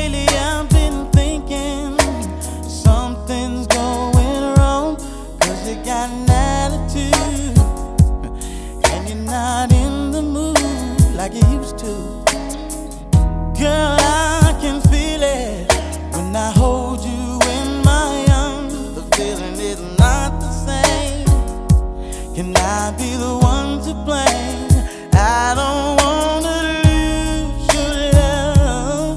lately I've been thinking something's going wrong, 'cause you got an attitude and you're not in the mood like you used to. Girl, I can feel it when I hold you in my arms. The feeling is not the same. Can I be the one to blame? I don't wanna lose your love.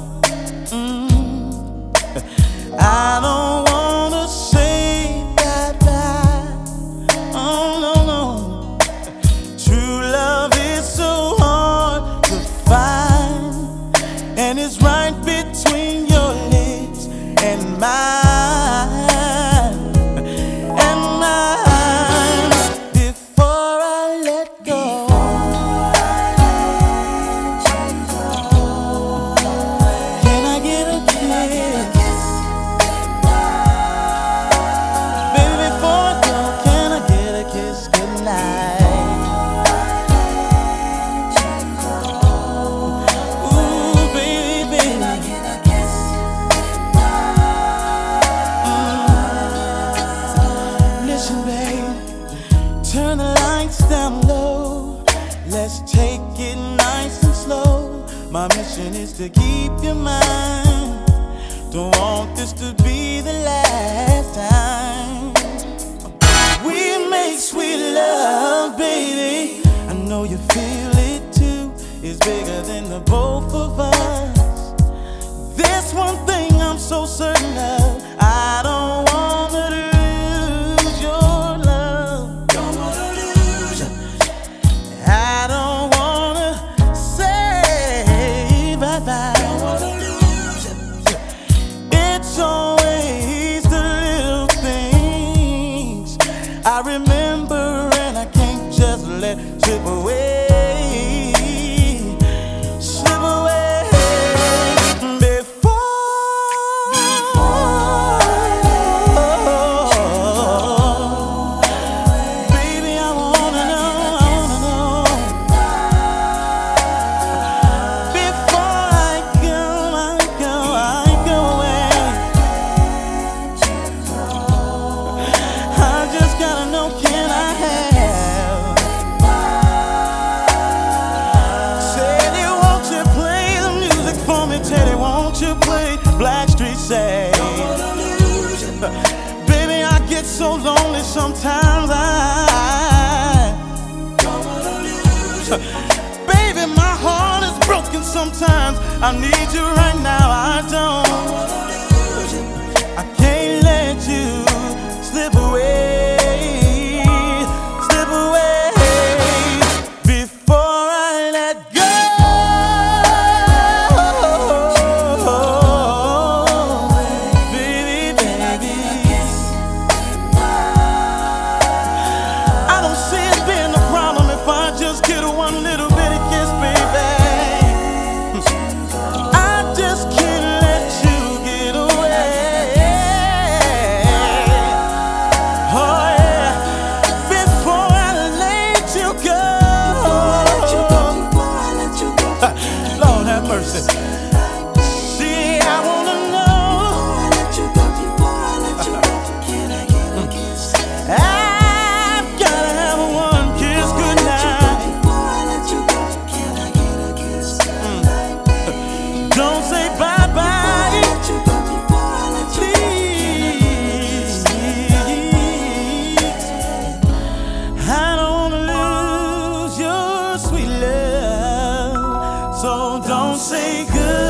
I don't wanna say bye-bye. Oh, no, no. True love is so hard to find, and it's right between your legs and mine, and mine. Before I let go, can I get a kiss? Baby, before I go, can I get a kiss goodnight? Turn the lights down low. Let's take it nice and slow. My mission is to keep your mind. Don't want this to be the last time. We make sweet love, baby. I know you feel it too. It's bigger than the both of us. There's one thing I'm so certain of. I don't wanna lose your love. Don't wanna lose you. I don't wanna say bye-bye. Don't wanna lose you. It's always the little things I remember, and I can't just let slip away. Slip away. Blackstreet say, baby, I get so lonely sometimes. Baby, my heart is broken sometimes. I need you right now. I don't. I can't let you slip away. Slip away before I let go. Get one little bitty kiss, baby. I just can't let you get away. Oh yeah, before I let you go. Lord have mercy. See, I wanna know. I've gotta have one kiss goodnight. Don't say bye-bye, please. I don't wanna lose your sweet love, so don't say goodbye.